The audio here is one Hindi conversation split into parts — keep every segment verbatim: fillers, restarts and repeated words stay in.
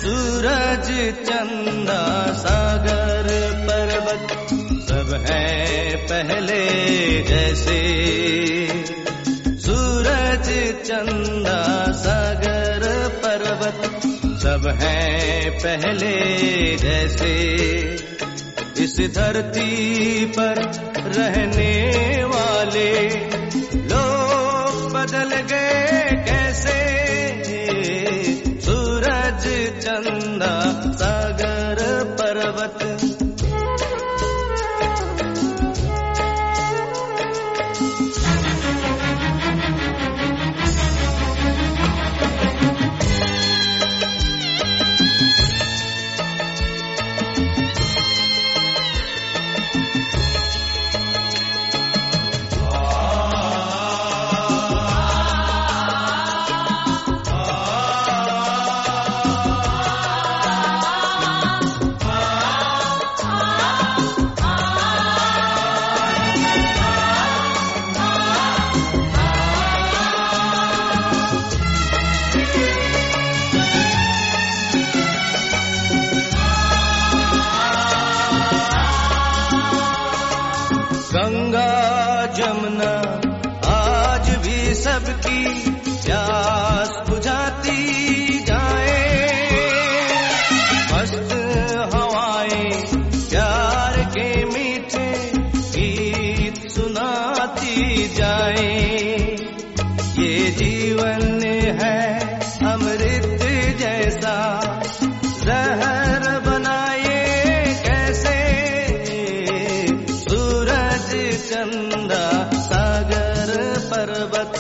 सूरज चंदा सागर पर्वत सब है पहले जैसे। सूरज चंदा सागर पर्वत सब है पहले जैसे। इस धरती पर रहने वाले लोग बदल गए कैसे। सूरज चंदा सागर पर्वत। गंगा जमुना आज भी सबकी प्यास बुझाती जाए। मस्त हवाएं प्यार के मीठे गीत सुनाती जाए। ये जीवन है अमृत जैसा जहर बनाए कैसे। चंदा सागर पर्वत।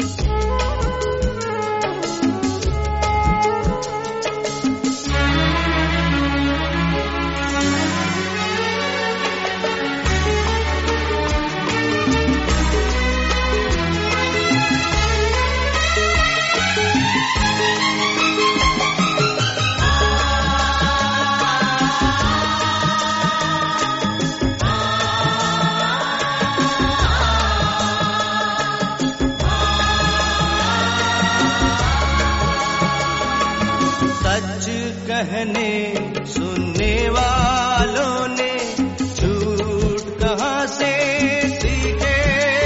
सच कहने सुनने वालों ने झूठ कहाँ से सीखे।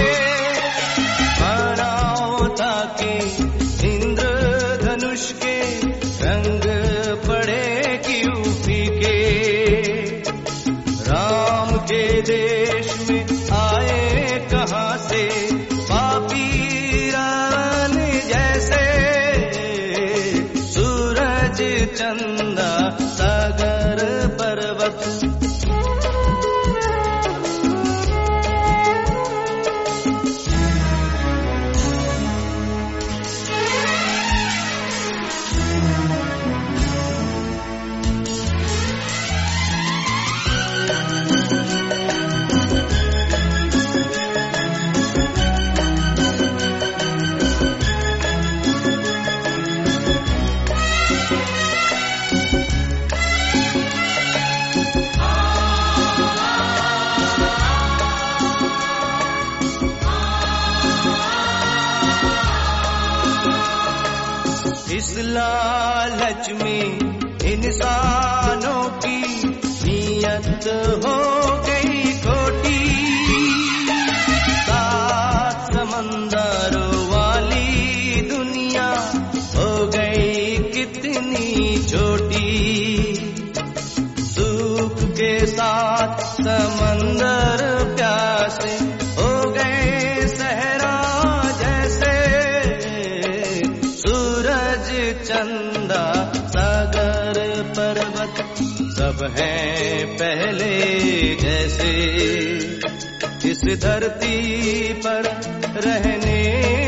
मानव था कि इंद्रधनुष के रंग पड़े क्यों फीके। राम के देश में आए कहाँ से पापी रावण जैसे। चंदा सागर पर्वत। इस लालच में इंसानों की नीयत हो गई खोटी। सात समंदरों वाली दुनिया हो गई कितनी छोटी। सूख के साथ समंदर प्यासे हो गए सहरा जैसे। चंदा सागर पर्वत सब है पहले जैसे। इस धरती पर रहने